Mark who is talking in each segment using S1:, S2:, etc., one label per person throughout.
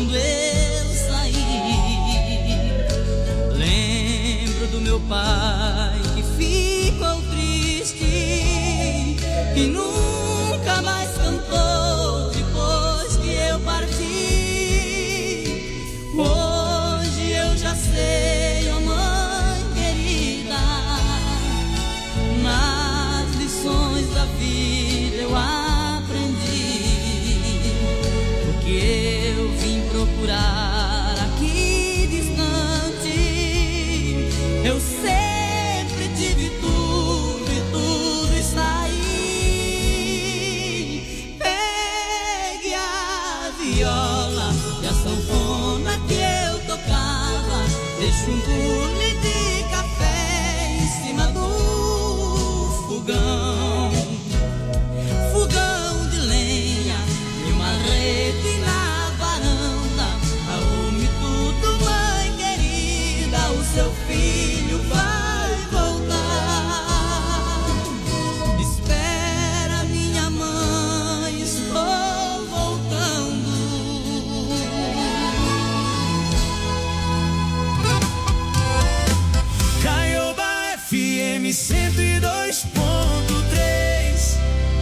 S1: quando eu saí. Lembro do meu pai que ficou triste e nunca mais cantou depois que eu parti. Hoje eu já sei, oh mãe querida, nas lições da vida eu aprendi o que eu vim procurar aqui distante. Eu sempre tive tudo e tudo está aí. Pegue a viola e a sanfona que eu tocava, deixe um bule de café em cima do fogão. Fogão de lenha e uma rede na varanda. Arrume tudo, mãe querida, o seu filho vai voltar. Espera, minha mãe, estou voltando.
S2: Caioba FM 102.3.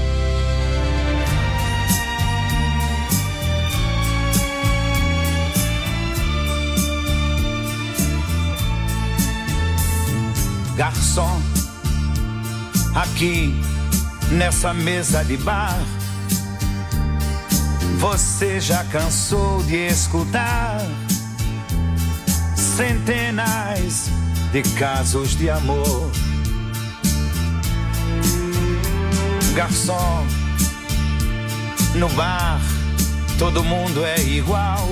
S3: Garçom, aqui nessa mesa de bar, você já cansou de escutar centenas de casos de amor. Garçom, no bar todo mundo é igual.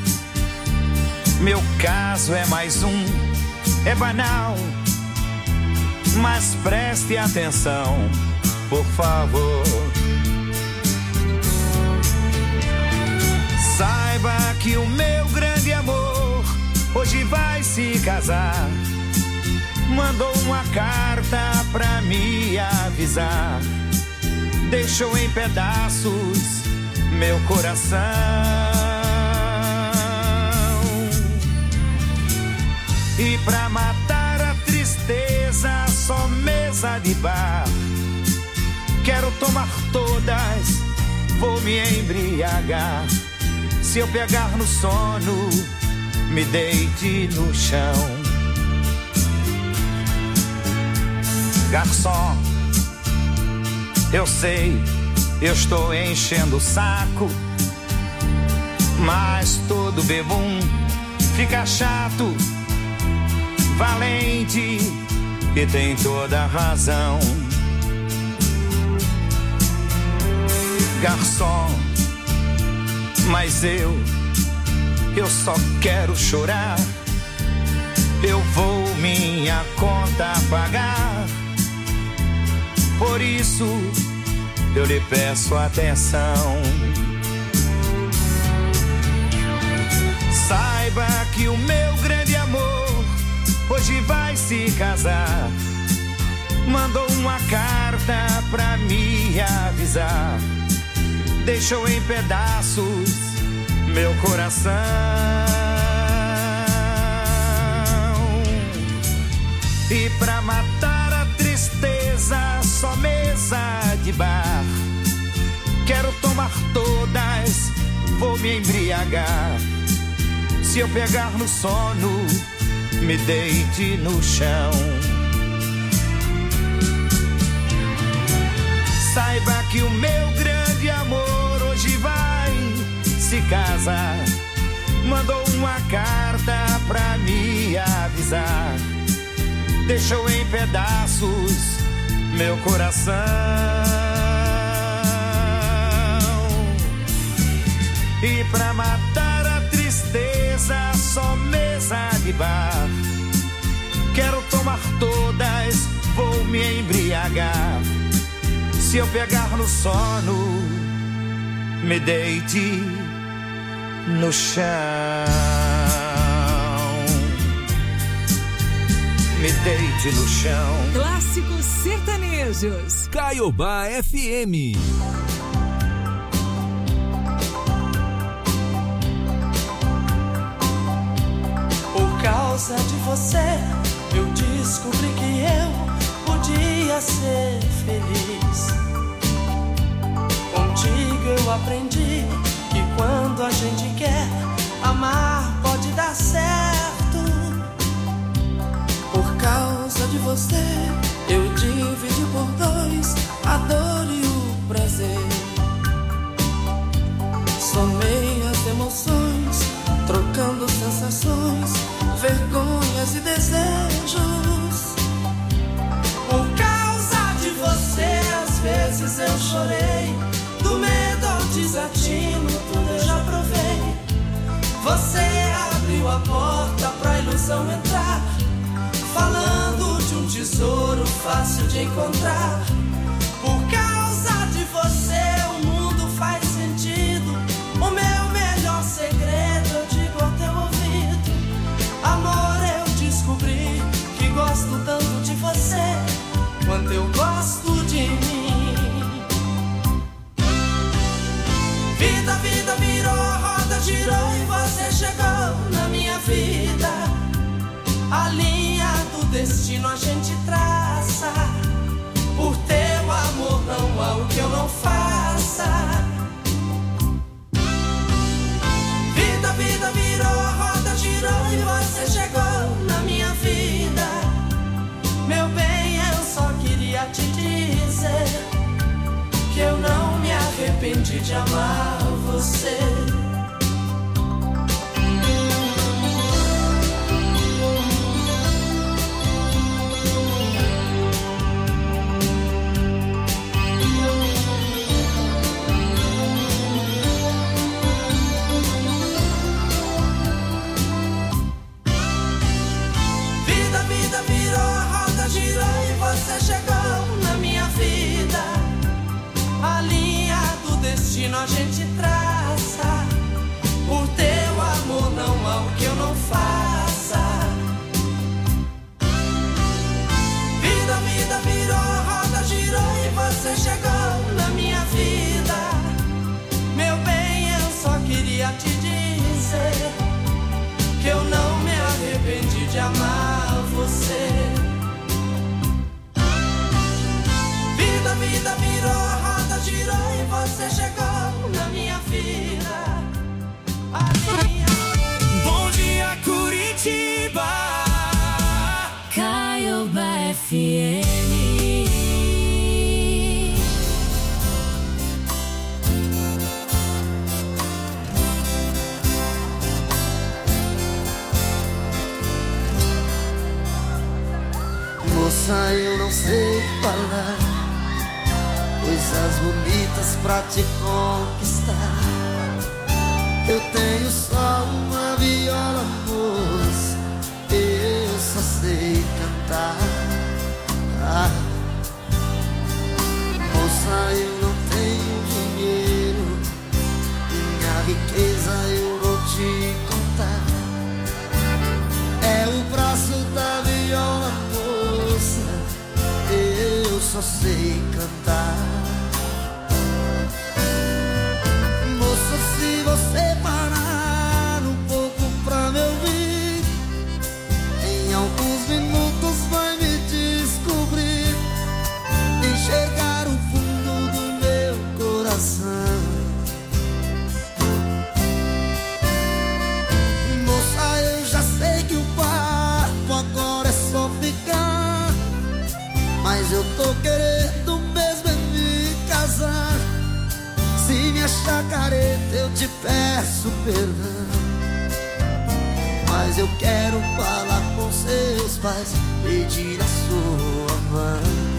S3: Meu caso é mais um, é banal. Mas preste atenção, por favor. Saiba que o meu grande amor hoje vai se casar. Mandou uma carta pra me avisar. Deixou em pedaços meu coração. E pra matar a tristeza, só mesa de bar. Quero tomar todas, vou me embriagar. Se eu pegar no sono, me deite no chão. Garçom, eu sei, eu estou enchendo o saco, mas todo bebum fica chato. Valente e tem toda a razão. Garçom, mas eu só quero chorar. Eu vou minha conta pagar. Por isso eu lhe peço atenção. Saiba que o meu grande amor hoje vai se casar. Mandou uma carta pra me avisar. Deixou em pedaços meu coração. E pra matar a tristeza, só mesa de bar. Quero tomar todas, vou me embriagar. Se eu pegar no sono, me deite no chão. Saiba que o meu grande amor hoje vai se casar. Mandou uma carta pra me avisar. Deixou em pedaços meu coração. E pra matar a tristeza, só mesa de bar. Quero tomar todas, vou me embriagar. Se eu pegar no sono, me deite no chão. Me deite no chão.
S4: Clássicos sertanejos.
S5: Caioba FM. causa de você eu descobri que eu podia ser feliz. Contigo eu aprendi que quando a gente quer amar pode dar certo. Por causa de você eu dividi por dois a dor e o prazer. Somei as emoções, trocando sensações, vergonhas e desejos. Por causa de você às vezes eu chorei, do medo ao desatino tudo eu já provei. Você abriu a porta pra ilusão entrar, falando de um tesouro fácil de encontrar. Por causa de você o mundo faz sentido. O meu melhor segredo eu digo ao teu ouvido. Amor, eu descobri que gosto tanto de você quanto eu gosto de mim. Vida, vida virou, roda girou e você chegou na minha vida. A linha do destino a gente traça. Por teu amor não há o que eu não faça. Vida, vida virou, roda girou e você chegou na minha vida. Meu bem, eu só queria te dizer que eu não me arrependi de amar você. Você chegou na minha vida. A linha do destino a gente traça. Por teu amor não há o que eu não faça. Vida, vida virou, roda girou e você chegou na minha vida. Meu bem, eu só queria te dizer que eu não me arrependi de amar você. Vida, vida virou, roda girou e você chegou na minha vida. A minha...
S2: Bom dia, Curitiba.
S1: Caioba FM.
S5: Moça, eu não sei falar coisas bonitas pra te conquistar. Eu tenho só uma viola, moça, eu só sei cantar. Moça, eu não tenho dinheiro, minha riqueza eu vou te contar. É o braço da viola, moça, eu só sei cantar. Moça, se você parar um pouco pra me ouvir, em alguns minutos vai me descobrir, enxergar o fundo do meu coração. Moça, eu já sei que o papo agora é só ficar, mas eu tô querendo mesmo é me casar. Se me achar careta eu te peço perdão, mas eu quero falar com seus pais, pedir a sua mão.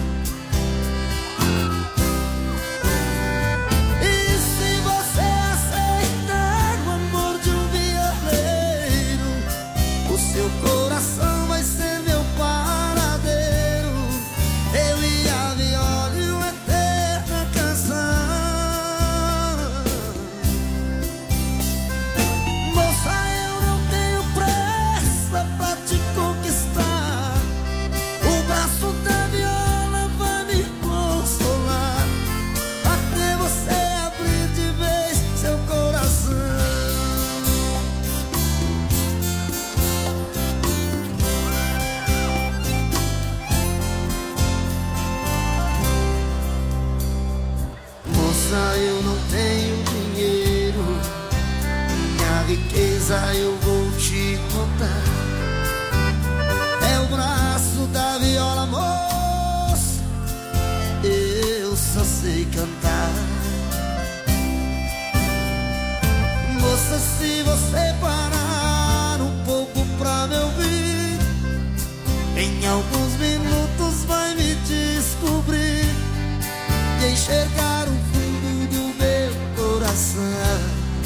S5: E se você aceitar o amor de um violeiro, o seu coração vai ser meu paradeiro. Eu e a viola e uma eterna canção. Moça, eu não tenho pressa pra te conquistar. O braço da viola
S6: riqueza eu vou te contar. É o braço da viola, moça, eu só sei cantar. Moça, se você parar um pouco pra me ouvir, em alguns minutos vai me descobrir e enxergar o fundo do meu coração.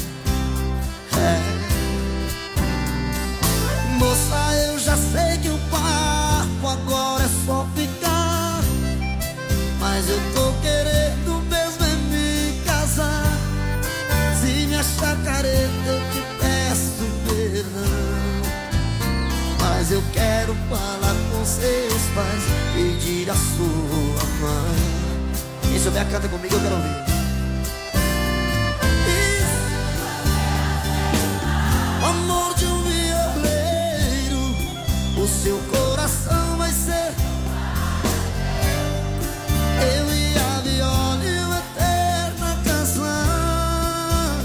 S6: Moça, eu já sei que o papo agora é só ficar, mas eu tô querendo mesmo é me casar. Se me achar careta eu te peço perdão, mas eu quero falar com seus pais, pedir a sua mãe. Quem souber canta comigo, eu quero ouvir. O amor de um violeiro, o seu coração vai ser eu e a viola e uma eterna canção.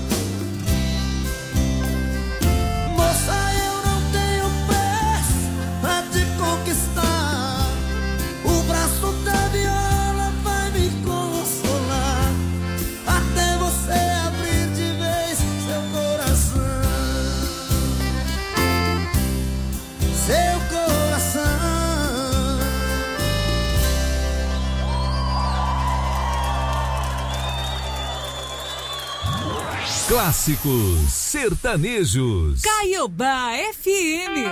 S6: Moça, eu não tenho pressa pra te conquistar, o braço da viola vai me consolar, até você abrir de vez seu coração. Seu coração.
S7: Clássicos sertanejos.
S4: Caiobá FM.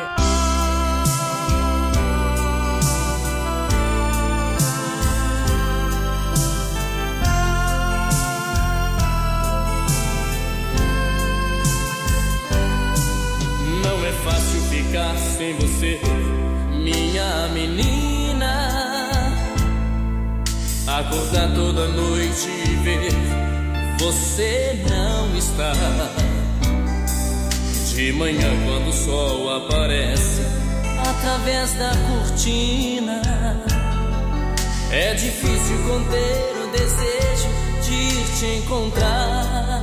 S8: Não é fácil ficar sem você, minha menina. Acordar toda noite e ver você não está. De manhã quando o sol aparece através da cortina, é difícil conter o desejo de ir te encontrar.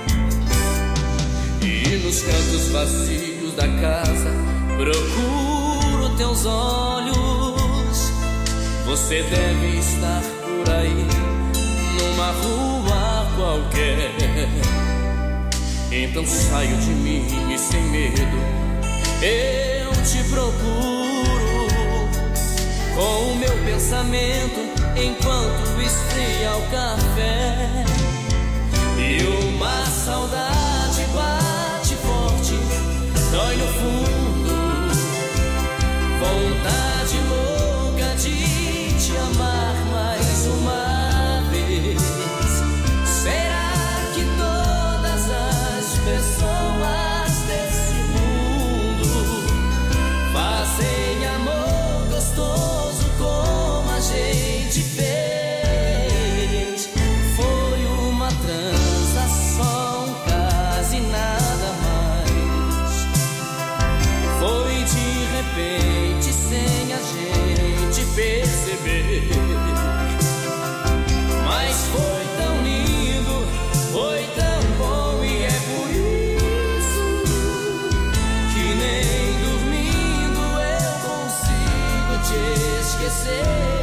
S8: E nos cantos vazios da casa procuro teus olhos. Você deve estar por aí, numa rua qualquer. Então saio de mim e sem medo eu te procuro, com o meu pensamento enquanto esfria o café. E uma saudade bate forte, dói no fundo, vontade louca de te amar mais uma vez. Será que todas as pessoas desse mundo fazem amor gostoso como a gente fez? Foi uma transação, quase nada mais. Foi de repente, sem a gente perceber. Mas foi tão lindo, foi tão bom, e é por isso que nem dormindo eu consigo te esquecer.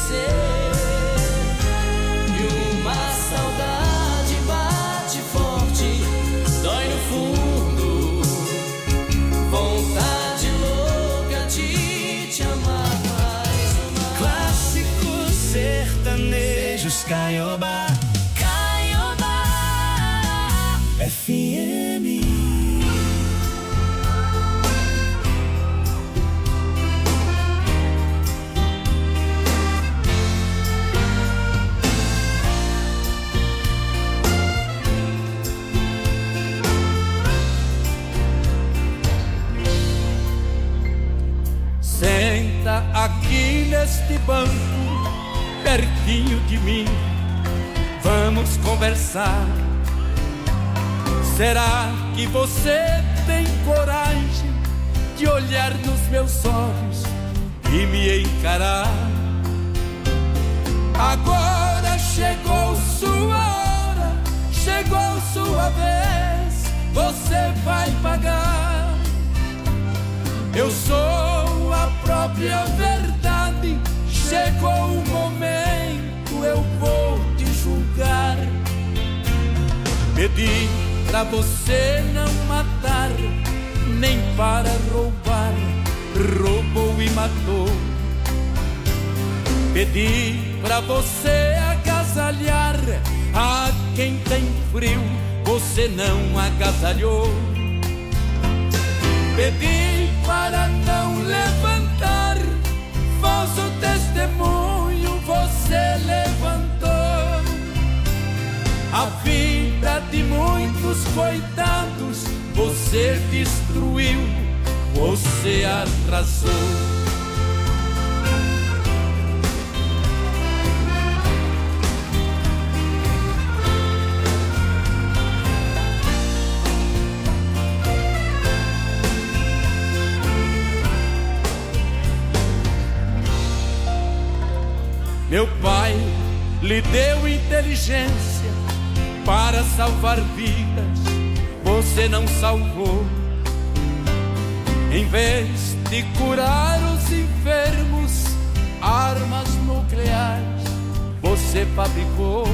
S8: esquecer. E uma saudade bate forte, dói no fundo, vontade louca de te amar mais.
S2: Clássicos sertanejos, Caiobá,
S8: Caiobá
S2: FM.
S9: Senta aqui neste banco, pertinho de mim, vamos conversar. Será que você tem coragem de olhar nos meus olhos e me encarar? Agora chegou sua hora, chegou sua vez, você vai pagar. Eu sou a própria verdade, chegou o momento, eu vou te julgar. Pedi pra você não matar, nem para roubar, roubou e matou. Pedi pra você agasalhar a quem tem frio, você não agasalhou. Pedi para não levantar falso testemunho, você levantou. A vida de muitos coitados você destruiu, você arrasou. Meu pai lhe deu inteligência para salvar vidas, você não salvou. Em vez de curar os enfermos, armas nucleares você fabricou.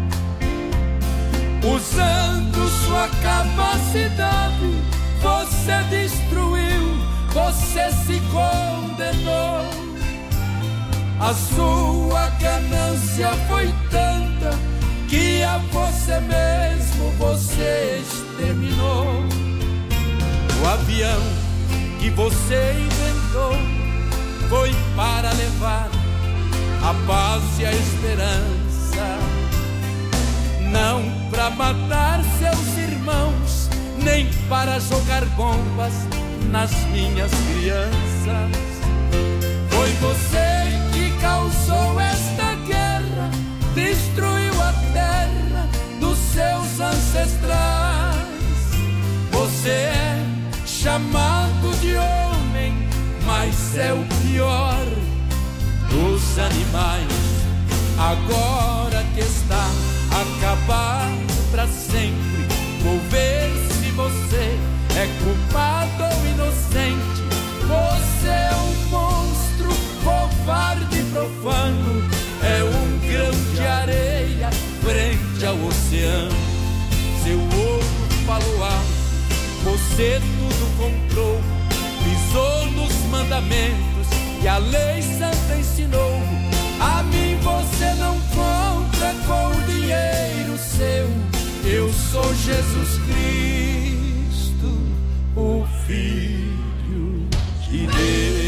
S9: Usando sua capacidade, você destruiu, você se condenou. A sua ganância foi tanta que a você mesmo você exterminou. O avião que você inventou foi para levar a paz e a esperança, não para matar seus irmãos, nem para jogar bombas nas minhas crianças. Foi você que causou esta guerra, destruiu a terra dos seus ancestrais. Você é chamado de homem, mas é o pior dos animais. Agora que está acabado pra sempre, vou ver se você é culpado ou inocente. Você é um monstro, covarde e profano, é um grão de areia frente ao oceano. Seu ovo falou alto, você tudo comprou, pisou nos mandamentos e a lei santa ensinou. A mim você não compra com o dinheiro seu. Eu sou Jesus Cristo, o Filho de Deus.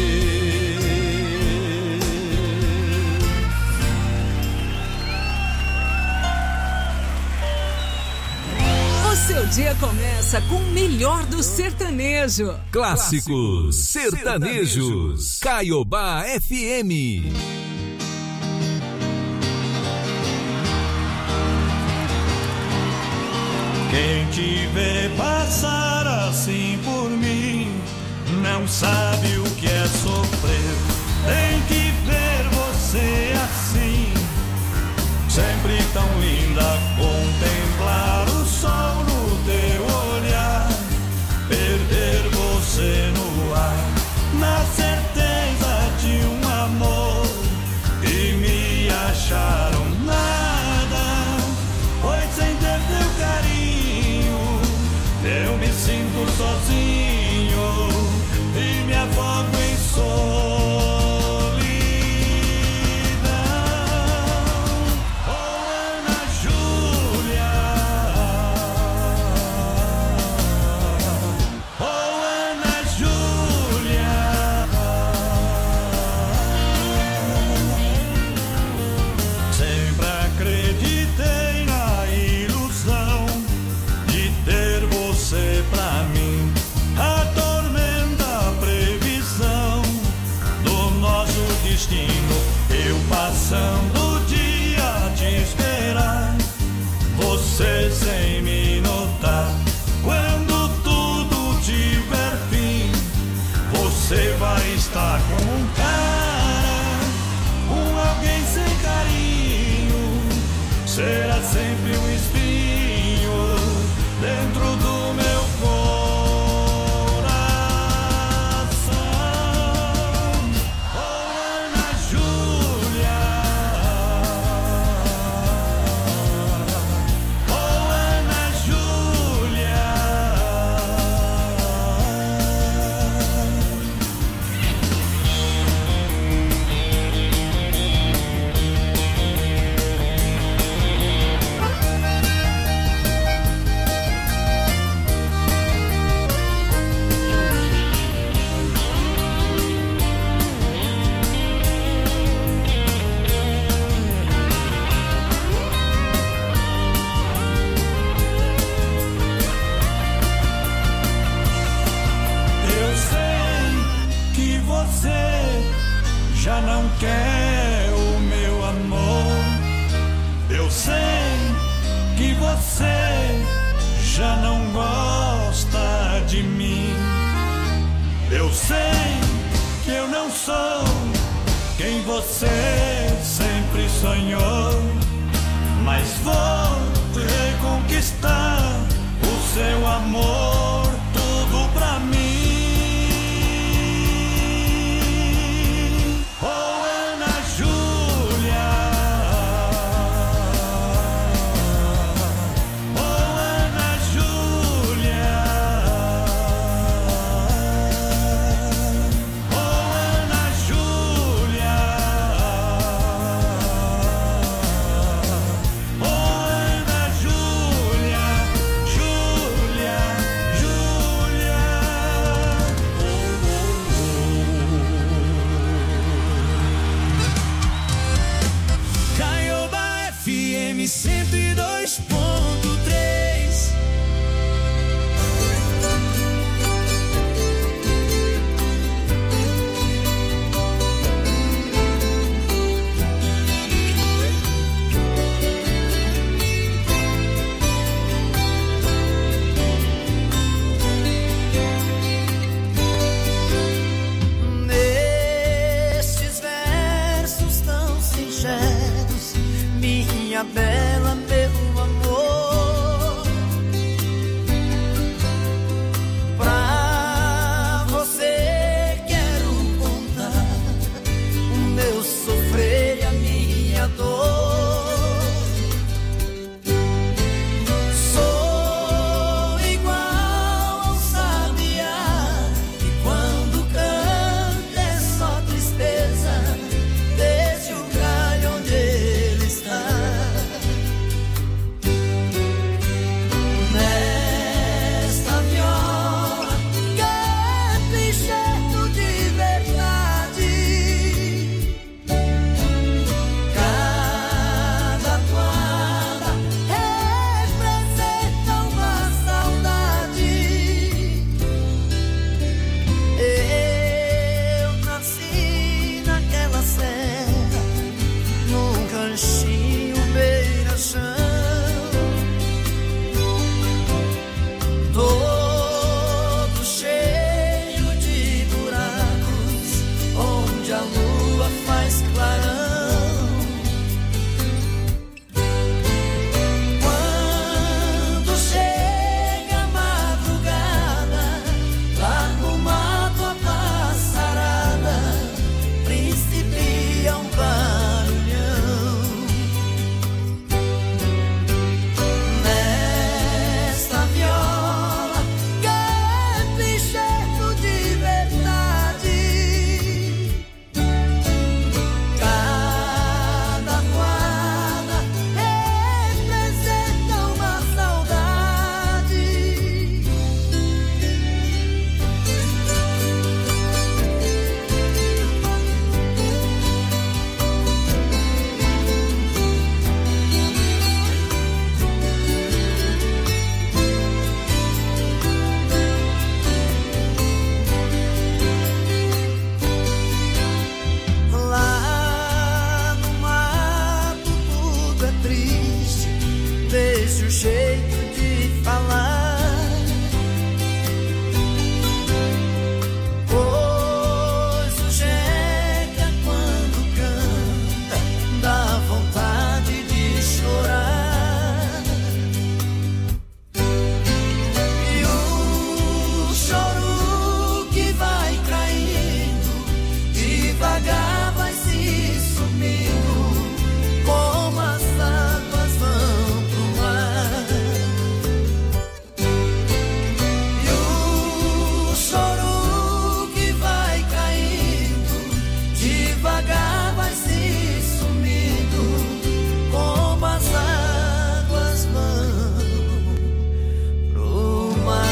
S4: O seu dia começa com o melhor do sertanejo.
S7: Clássicos sertanejos. Caiobá FM.
S2: Quem te vê passar assim por mim não sabe o que é sofrer. Tem que ver você assim, sempre tão linda, contemplar o sol no teu olhar, perder você no ar, na certeza de um amor destino. Eu passando o dia a te esperar, você sem me notar. Quando tudo tiver fim, você vai estar com um cara, com alguém sem carinho. Será sempre um espinho dentro do meu coração. Já não quer o meu amor. Eu sei que você já não gosta de mim. Eu sei que eu não sou quem você sempre sonhou, mas vou reconquistar o seu amor, tudo pra mim. FM 102.3.
S6: Nestes versos tão singelos, minha bela, meu amor, pra você quero contar o meu sofrer e a minha dor. Sou igual ao sabiá, e quando canta é só tristeza, desde o galho onde ele está. Nesta viola capricheiro de verdade, cada toada representa uma saudade. Eu nasci naquela serra, num ranchinho beira-chão, todo cheio de buracos, onde a lua faz clarão. Quando chega a madrugada, lá no mato a passarada principia um barulhão. Nesta viola capricheiro de verdade, cada devagar vai se sumindo, como as águas vão pro mar.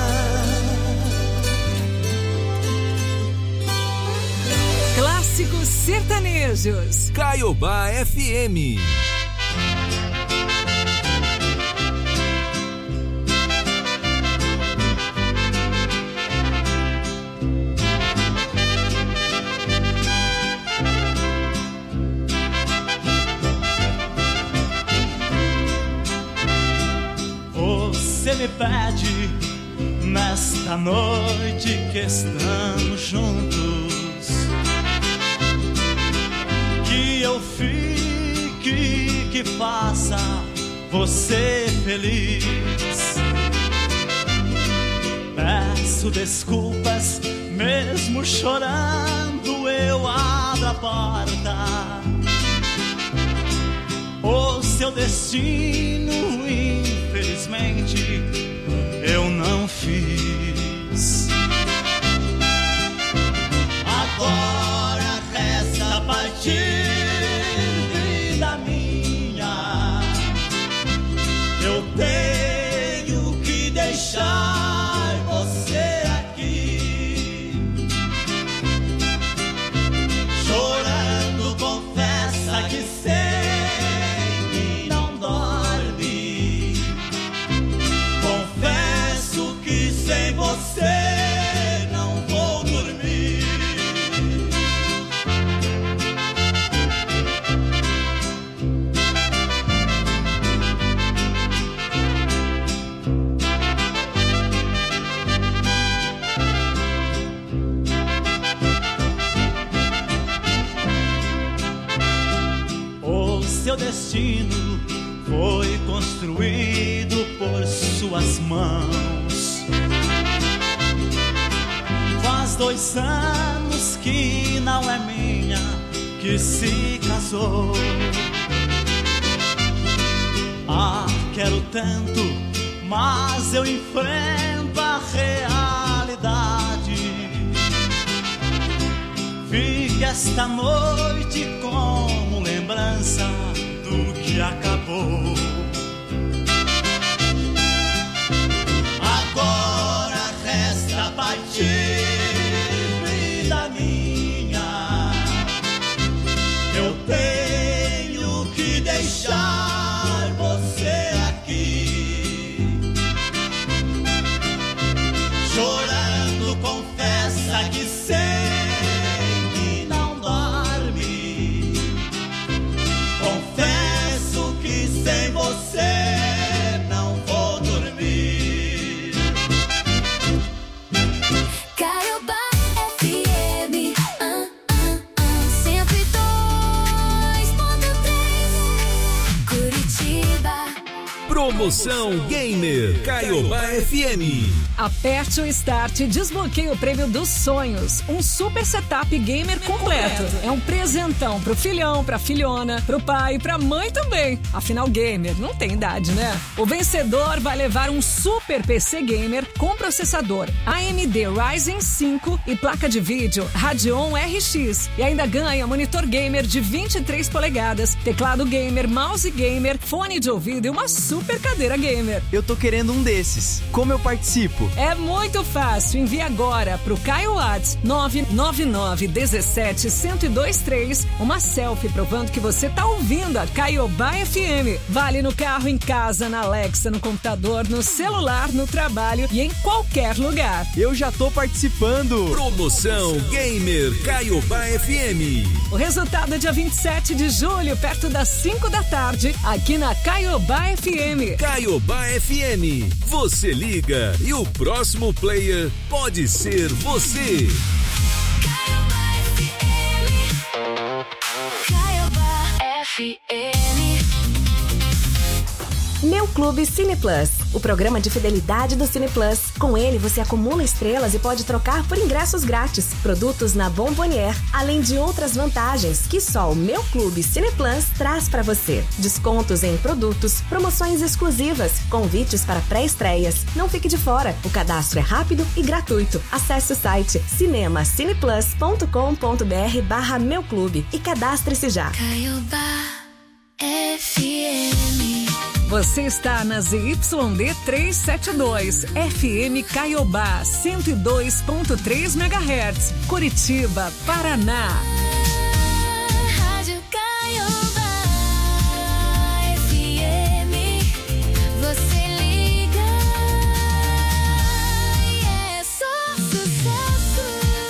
S4: Clássicos sertanejos.
S7: Caiobá FM.
S2: Você me pede nesta noite que estamos juntos, que eu fique, que faça você feliz. Peço desculpas, mesmo chorando eu abro a porta. O seu destino, infelizmente, eu não fiz. Agora resta partir, vida minha. Eu tenho que deixar você aqui. Chorando, confessa que sei. Sem você não vou dormir. O seu destino foi construído por suas mãos. Faz 2 anos que não é minha, que se casou. Ah, quero tanto, mas eu enfrento a realidade. Fique esta noite como lembrança do que acabou. Agora resta partir. Eu tenho que deixar você aqui. Chorando, confessa que sei que não dorme. Confesso que sem você não vou dormir.
S10: Caiobá FM, 102.3, Curitiba.
S7: Promoção Gamer Caiobá FM.
S4: Aperte o Start e desbloqueie o prêmio dos sonhos. Um super setup gamer completo. É um presentão pro filhão, pra filhona, pro pai e pra mãe também. Afinal, gamer não tem idade, né? O vencedor vai levar um super PC gamer com processador AMD Ryzen 5 e placa de vídeo Radeon RX. E ainda ganha monitor gamer de 23 polegadas, teclado gamer, mouse gamer, fone de ouvido e uma super cadeira gamer.
S11: Eu tô querendo um desses. Como eu participo?
S4: É muito fácil. Envie agora pro Caio Whats 999 17 1023 uma selfie provando que você tá ouvindo a Caiobá FM. Vale no carro, em casa, na Alexa, no computador, no celular, no trabalho e em qualquer lugar.
S11: Eu já tô participando.
S7: Promoção Gamer Caiobá FM.
S4: O resultado é dia 27 de julho, perto das 5 da tarde, aqui na Caiobá FM.
S7: Caiobá FM. Você liga e o próximo player pode ser você.
S10: Caiobá FM.
S12: Meu Clube Cine Plus, o programa de fidelidade do Cine Plus. Com ele, você acumula estrelas e pode trocar por ingressos grátis, produtos na Bombonier, além de outras vantagens que só o Meu Clube Cine Plus traz para você. Descontos em produtos, promoções exclusivas, convites para pré-estreias. Não fique de fora. O cadastro é rápido e gratuito. Acesse o site cinemacineplus.com.br/Meu Clube e cadastre-se já.
S10: Caiobá FM.
S4: Você está na ZYD 372, FM Caiobá, 102.3 MHz, Curitiba, Paraná.
S10: Rádio Caiobá FM. Você liga e é só sucesso.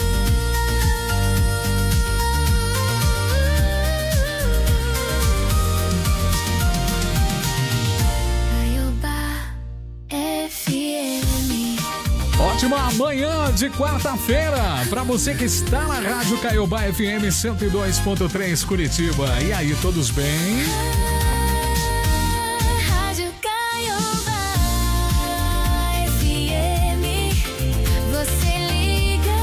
S13: Ótima manhã de quarta-feira para você que está na Rádio Caiobá FM 102.3 Curitiba. E aí, todos bem?
S10: Rádio Caiobá FM. Você liga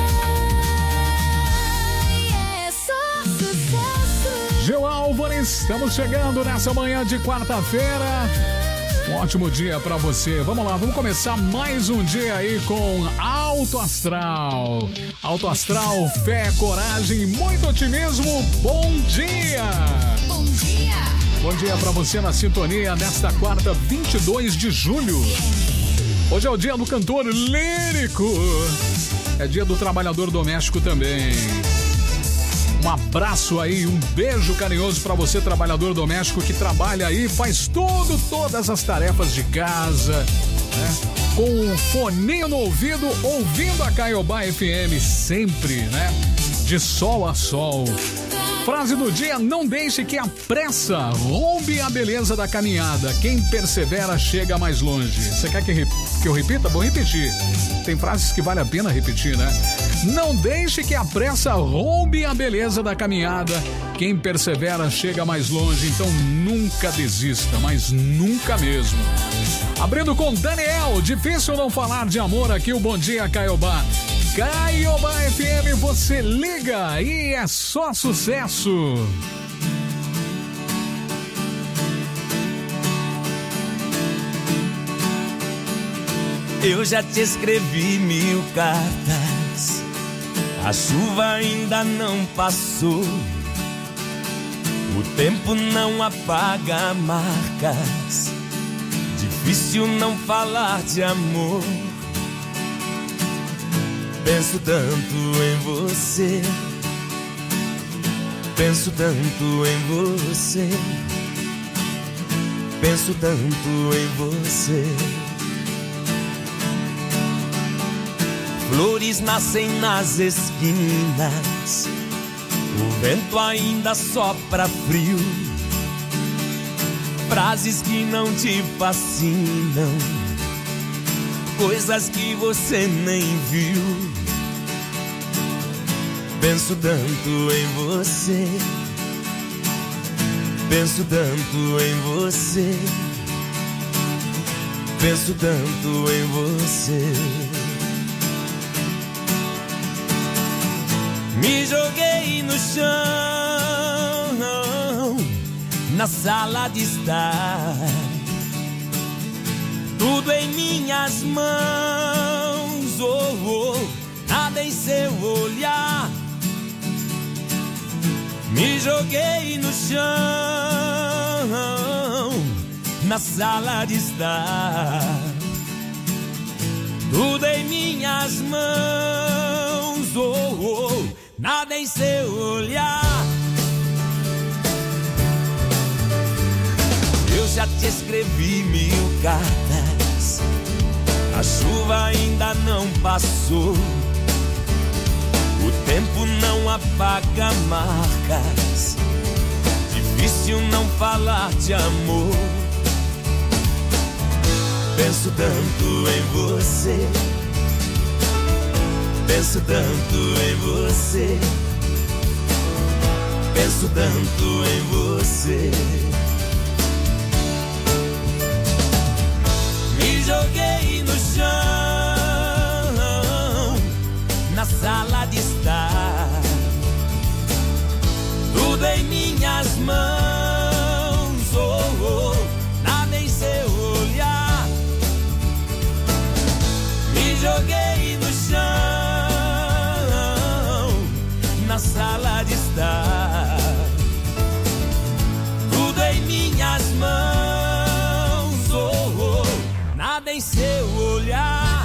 S10: e é só sucesso.
S13: Gil Álvares, estamos chegando nessa manhã de quarta-feira. Um ótimo dia pra você. Vamos lá, vamos começar mais um dia aí com Alto Astral. Alto Astral, fé, coragem, muito otimismo. Bom dia!
S10: Bom dia!
S13: Bom dia pra você na sintonia nesta quarta, 22 de julho. Hoje é o dia do cantor lírico. É dia do trabalhador doméstico também. Um abraço aí, um beijo carinhoso pra você, trabalhador doméstico que trabalha aí, faz todas as tarefas de casa, né? Com um foninho no ouvido, ouvindo a Caiobá FM sempre, né? De sol a sol. Frase do dia: não deixe que a pressa roube a beleza da caminhada. Quem persevera chega mais longe. Você quer que eu repita? Vou repetir. Tem frases que vale a pena repetir, né? Não deixe que a pressa roube a beleza da caminhada. Quem persevera chega mais longe. Então nunca desista, mas nunca mesmo. Abrindo com Daniel, difícil não falar de amor aqui, o Bom Dia Caiobá. Caiobá FM, você liga e é só sucesso.
S14: Eu já te escrevi 1000 cartas, a chuva ainda não passou, o tempo não apaga marcas, difícil não falar de amor. Penso tanto em você, penso tanto em você, penso tanto em você. Flores nascem nas esquinas, o vento ainda sopra frio, frases que não te fascinam, coisas que você nem viu. Penso tanto em você, penso tanto em você, penso tanto em você. Me joguei no chão, na sala de estar, tudo em minhas mãos, nada em seu olhar. Me joguei no chão, na sala de estar, tudo em minhas mãos, nada em seu olhar. Eu já te escrevi 1000 cartas, a chuva ainda não passou, o tempo não apaga marcas, difícil não falar de amor. Penso tanto em você, penso tanto em você, penso tanto em você. joguei no chão, na sala de estar, tudo em minhas mãos, nada em seu olhar. Me joguei no chão, na sala de estar, tudo em minhas mãos, nada em seu olhar.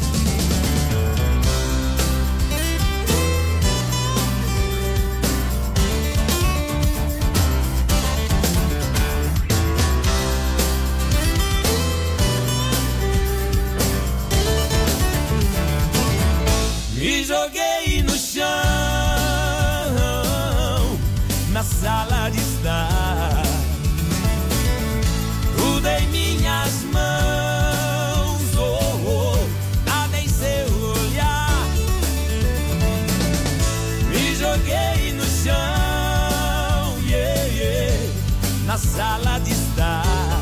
S14: Me joguei no chão, na sala de estar, tudo em minhas mãos, nada em seu olhar. Me joguei no chão, na sala de estar,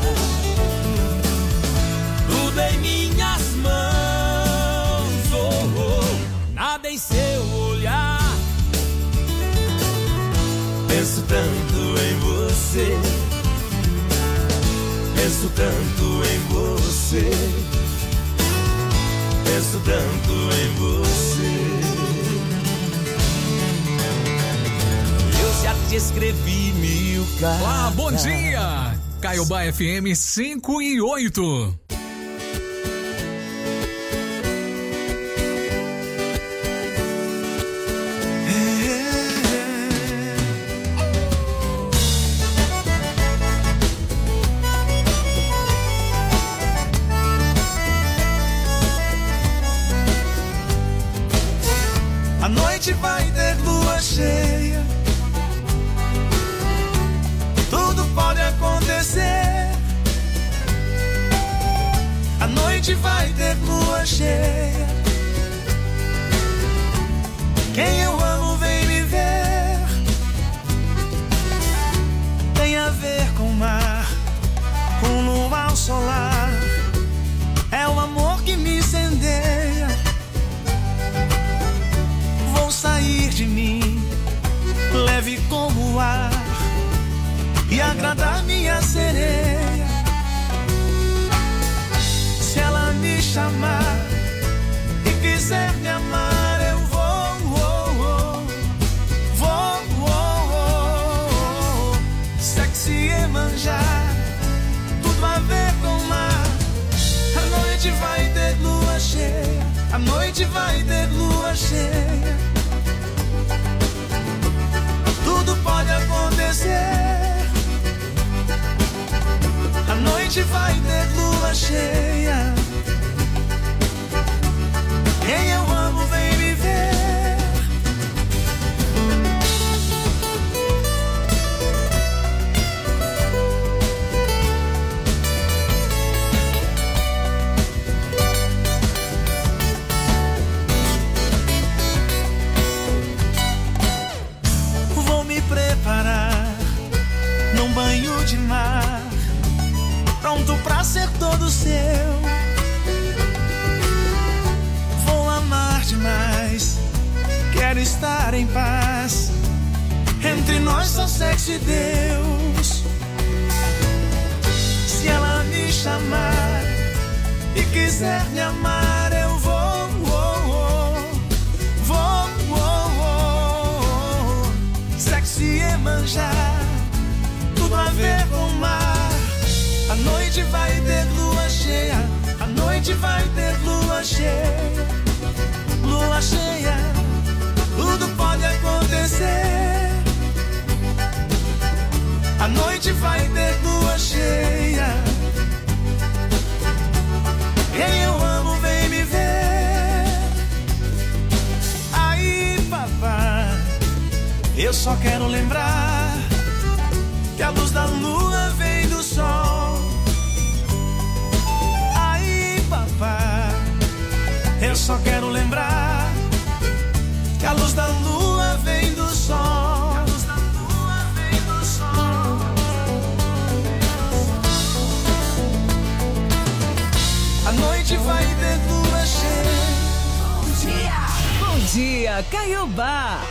S14: tudo em minhas mãos, nada em seu olhar. Penso tanto em você, penso tanto em você, penso tanto em você. Eu já te escrevi 1000 cartas.
S13: Ah, bom dia! Caiobá FM 5 e 8.
S3: A noite vai ter lua cheia, tudo pode acontecer. A noite vai ter lua cheia, quem eu amo vem me ver. Tem a ver com o mar, com luar solar, é o amor que me incendeia. Vou sair de mim, leve como o ar, e agradar minha sereia. Se ela me chamar e quiser me amar, eu vou, sexy e manjar, tudo a ver com o mar. A noite vai ter lua cheia, a noite vai ter lua cheia, tudo pode acontecer. A noite vai ter lua cheia, quem eu amo vem me ver. Vou me preparar num banho de mar, pronto pra ser todo seu. Vou amar demais, quero estar em paz, entre nós só sexo e Deus. Se ela me chamar e quiser me amar, eu vou, sexo e manjar, tudo a ver com o mar. A noite vai ter lua cheia, a noite vai ter lua cheia, lua cheia, tudo pode acontecer. A noite vai ter lua cheia, quem eu amo vem me ver. Aí, papá, eu só quero lembrar que a luz da lua vem do sol. Aí, papá, eu só quero lembrar que a luz da lua vem do sol. A luz da lua vem do sol. A
S4: dia, Caiobá.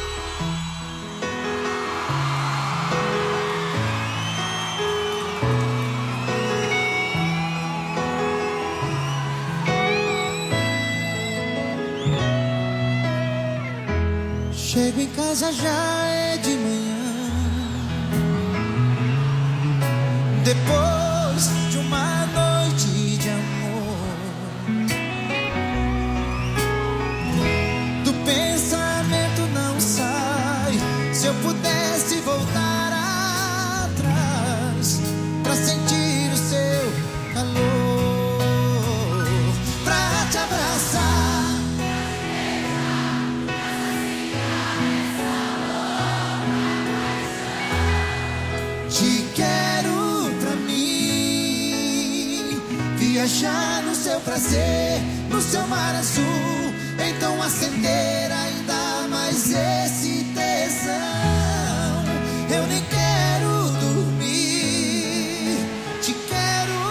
S6: Chego em casa, já é de manhã. Depois de uma noite de amor, do pensamento não sai. Se eu pudesse voltar atrás pra sentir o seu calor, pra te abraçar, te quero pra mim, viajar no seu prazer, no seu mar azul, então acender ainda mais esse tesão. Eu nem quero dormir, te quero.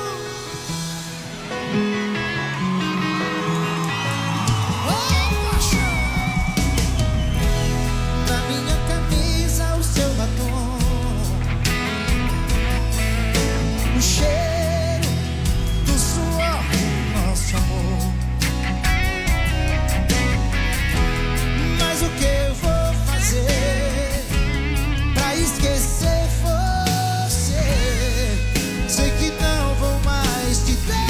S6: Oh, paixão. Na minha camisa o seu batom, o cheiro do suor do nosso amor. Mas o que eu vou fazer pra esquecer você? Sei que não vou mais te ter,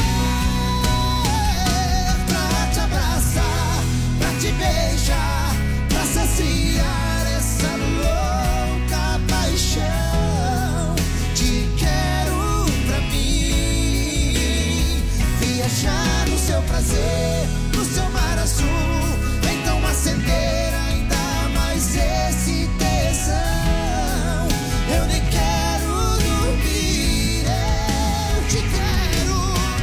S6: pra te abraçar, pra te beijar, pra saciar essa louca paixão. Te quero pra mim, viajar no seu prazer, no seu mar azul, então acender ainda mais esse tesão. Eu nem quero dormir, eu te quero.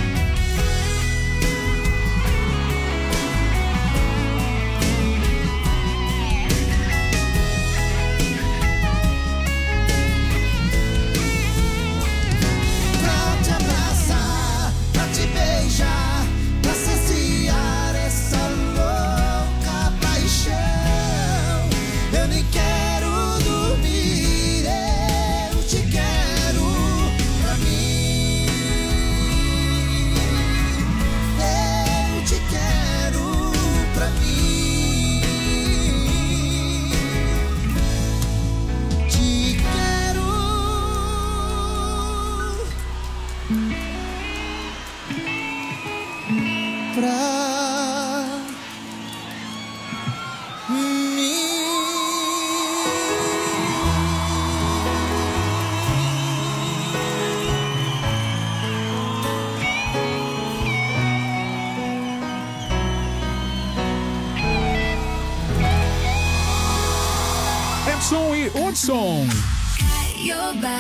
S6: Pra te abraçar, pra te beijar, pra saciar essa louca paixão. Eu nem quero dormir, eu te quero pra mim. Eu te quero pra mim. Te quero pra mim.
S13: Edson e Hudson.
S10: Caiobá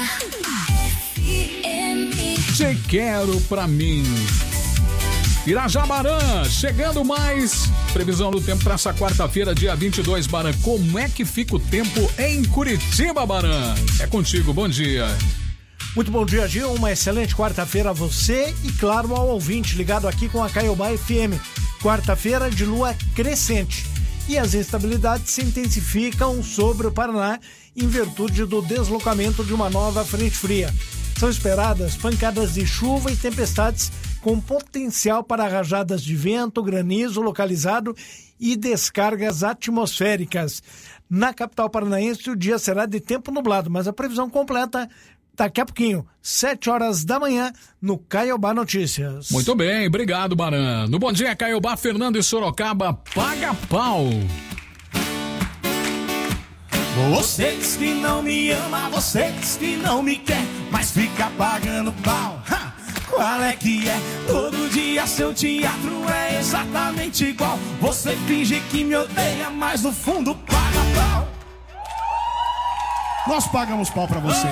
S10: FM.
S13: Te quero pra mim. Irajá, Baran, chegando mais. Previsão do tempo para essa quarta-feira, dia 22, Baran. Como é que fica o tempo em Curitiba, Baran? É contigo, bom dia.
S15: Muito bom dia, Gil. Uma excelente quarta-feira a você e, claro, ao ouvinte ligado aqui com a Caiobá FM. Quarta-feira de lua crescente. E as instabilidades se intensificam sobre o Paraná em virtude do deslocamento de uma nova frente fria. São esperadas pancadas de chuva e tempestades com potencial para rajadas de vento, granizo localizado e descargas atmosféricas. Na capital paranaense, o dia será de tempo nublado, mas a previsão completa daqui a pouquinho, 7 horas da manhã, no Caiobá Notícias.
S13: Muito bem, obrigado, Baran. No Bom Dia Caiobá, Fernando e Sorocaba, paga pau.
S16: Você diz que não me ama, você diz que não me quer, mas fica pagando pau. Ha! Qual é que é? Todo dia seu teatro é exatamente igual. Você finge que me odeia, mas no fundo paga pau.
S17: Nós pagamos pau pra você.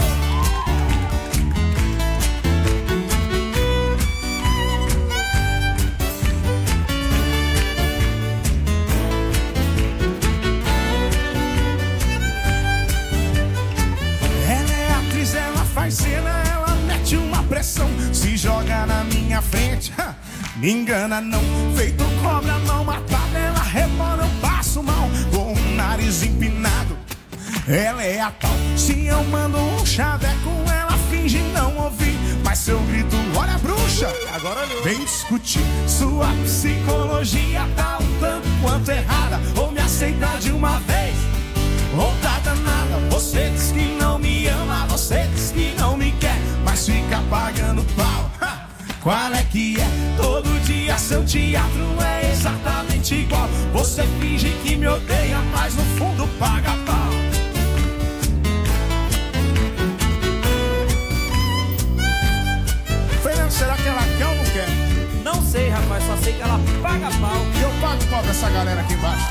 S16: Faz cena, ela mete uma pressão, se joga na minha frente, me engana não. Feito cobra, não matada, ela rebola, eu passo passo mal, com o nariz empinado. Ela é a tal. Se eu mando um chaveco, ela finge não ouvir. Mas se eu grito, olha a bruxa, agora não. Vem discutir. Sua psicologia tá um tanto quanto errada. Ou me aceita de uma vez, ou tá danada. Você diz que não me ama, você diz que não me quer, mas fica pagando pau. Ha! Qual é que é? Todo dia seu teatro é exatamente igual. Você finge que me odeia, mas no fundo paga pau. Fernando, será que ela quer ou não quer?
S17: Não sei, rapaz, só sei que ela paga pau.
S16: E eu pago pau pra essa galera aqui embaixo.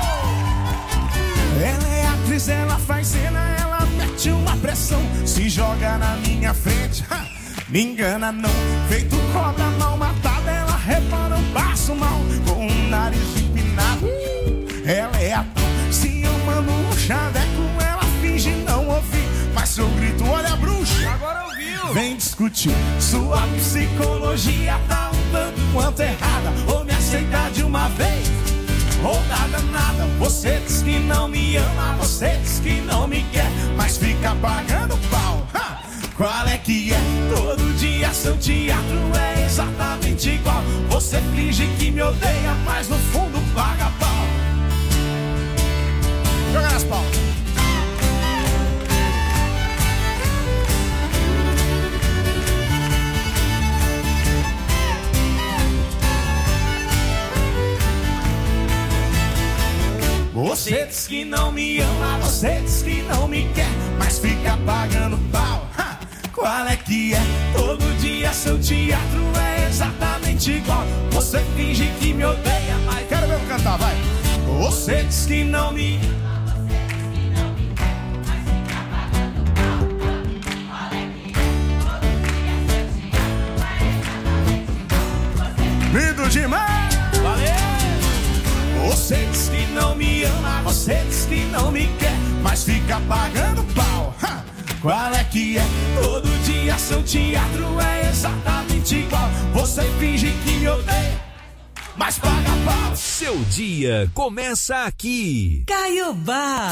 S16: Ela é atriz, ela faz cena, ela mete uma pressão. Se joga na minha frente, ha, me engana não. Feito cobra mal matada, ela repara um passo mal, com o nariz empinado. Ela é a tom. Se eu mando um chaveco, ela finge não ouvir. Mas se eu grito, olha a bruxa,
S17: agora ouviu.
S16: Vem discutir. Sua psicologia tá um tanto quanto errada. Ou me aceita de uma vez, ou tá danada. Você diz que não me ama, você diz que não me quer, mas fica pagando pau. Ha! Qual é que é? Todo dia seu teatro é exatamente igual. Você finge que me odeia, mas no fundo paga pau. Joga nas palmas. Você diz que não me ama, você diz que não me quer, mas fica pagando pau. Ha! Qual é que é? Todo dia seu teatro é exatamente igual. Você finge que me odeia, mas... Quero ver eu cantar, vai. Você diz que não me... Lindo demais!
S17: Valeu!
S16: Você diz que não me ama, você diz que não me quer, mas fica pagando pau. Ha! Qual é que é? Todo dia seu teatro é exatamente igual. Você finge que me odeia, mas paga pau.
S7: Seu dia começa aqui.
S1: Caiobá.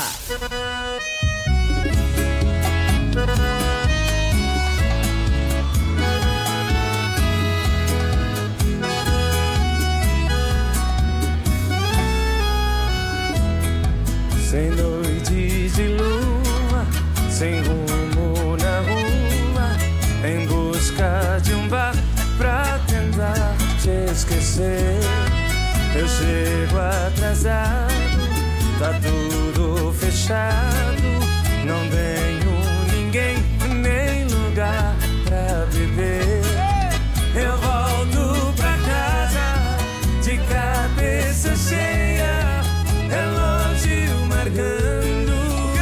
S18: Sem noite de lua, sem rumo na rua, em busca de um bar pra tentar te esquecer. Eu chego atrasado, tá tudo fechado, não tenho ninguém nem lugar pra beber. Eu volto pra casa de cabeça cheia, relógio marcando,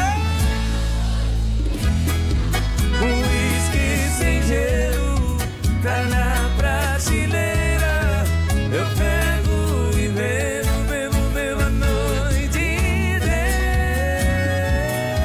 S18: uísque sem gelo tá na prateleira. Eu pego e bebo, bebo, bebo a noite inteira.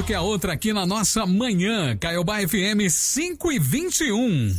S13: que a outra aqui na nossa manhã. Caiobá FM 5h21.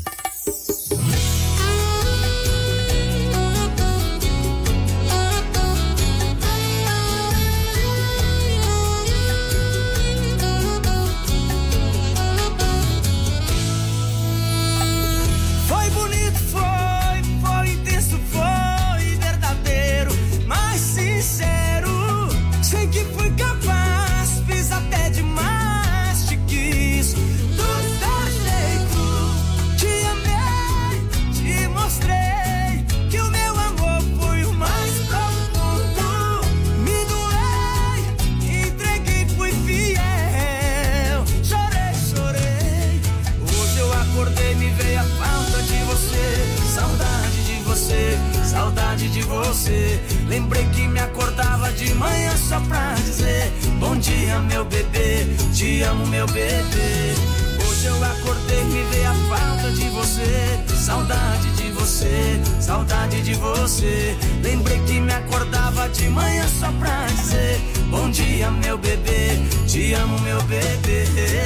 S5: Lembrei que me acordava de manhã só pra dizer bom dia, meu bebê, te amo, meu bebê. Hoje eu acordei, me veio a falta de você, saudade de você, saudade de você. Lembrei que me acordava de manhã só pra dizer bom dia, meu bebê, te amo, meu bebê.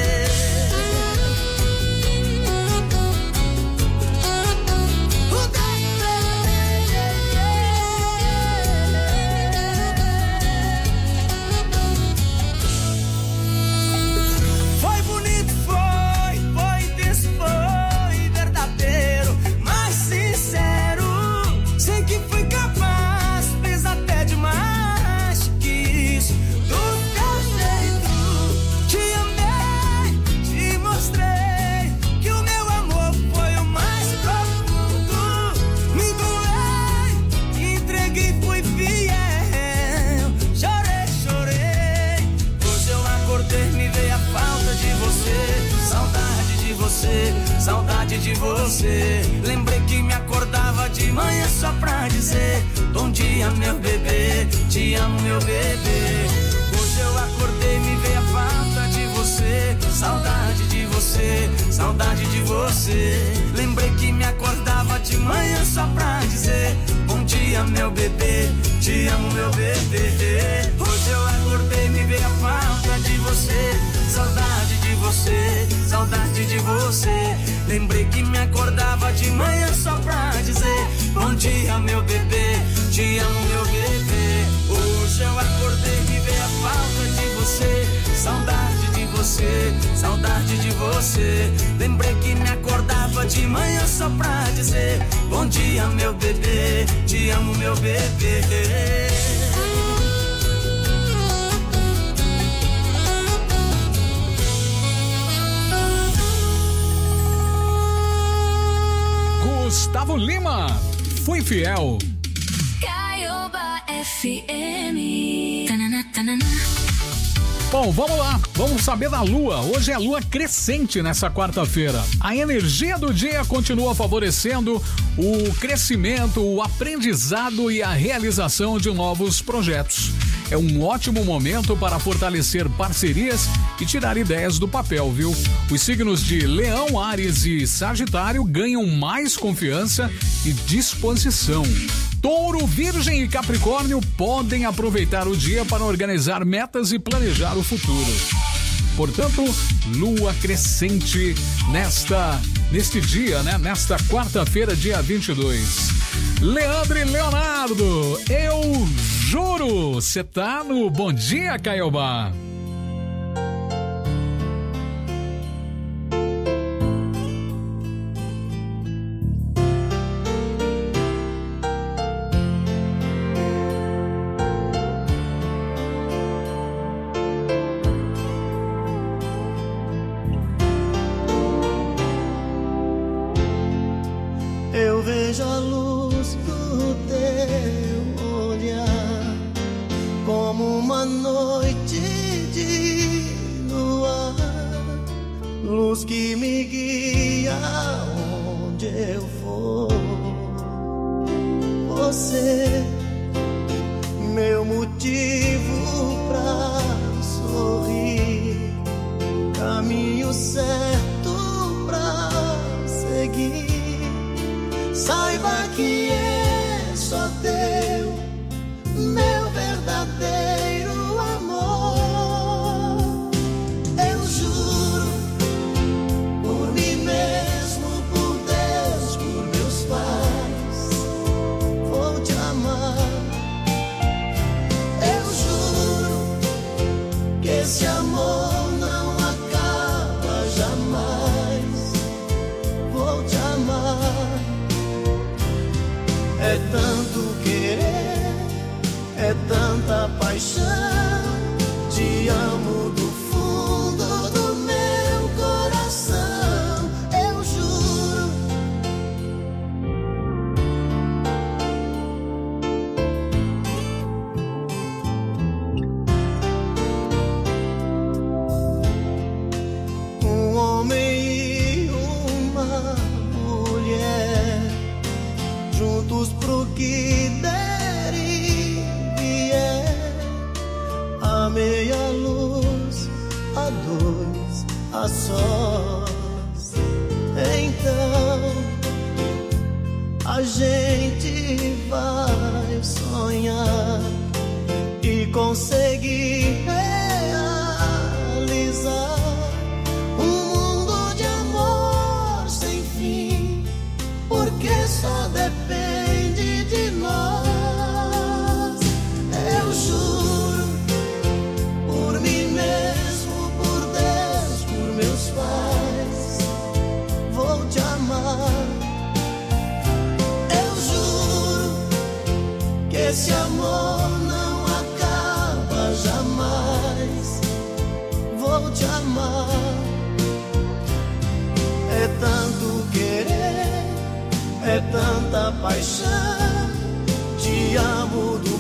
S5: Saudade de você. Lembrei que me acordava de manhã só pra dizer bom dia, meu bebê, te amo, meu bebê. Hoje eu acordei, me veio a falta de você, saudade de você, saudade de você. Lembrei que me acordava de manhã só pra dizer bom dia, meu bebê, te amo, meu bebê. Hoje eu acordei, me veio a falta de você, saudade de você, saudade de você. Lembrei que me acordava de manhã só pra dizer bom dia, meu bebê, te amo, meu bebê. Hoje eu acordei, me veio a falta de você, saudade de você, saudade de você. Lembrei que me acordava de manhã só pra dizer bom dia, meu bebê, te amo, meu bebê.
S13: Gustavo Lima, fui fiel.
S10: Caiobá FM. Tanana, tanana.
S13: Bom, vamos lá, vamos saber da lua. Hoje é lua crescente nessa quarta-feira. A energia do dia continua favorecendo o crescimento, o aprendizado e a realização de novos projetos. É um ótimo momento para fortalecer parcerias e tirar ideias do papel, viu? Os signos de Leão, Áries e Sagitário ganham mais confiança e disposição. Touro, Virgem e Capricórnio podem aproveitar o dia para organizar metas e planejar o futuro. Portanto, lua crescente neste dia, né? Nesta quarta-feira, dia 22. Leandro e Leonardo, eu juro, você tá no Bom Dia, Caiobá.
S6: Eu vejo a luz do teu olhar como uma noite de luar, luz que me guia onde eu for. Você, meu motivo pra sorrir, caminho certo pra seguir. Saiba que é só teu, meu verdadeiro amor. que der e vier, a meia luz, a dois, a sós, então a gente vai sonhar e conseguir realizar um mundo de amor sem fim, porque só depende de nós. Eu juro, por mim mesmo, por Deus, por meus pais, vou te amar. Eu juro que esse amor não acaba jamais. Vou te amar. É tanto querer, é tanta paixão. Te amo do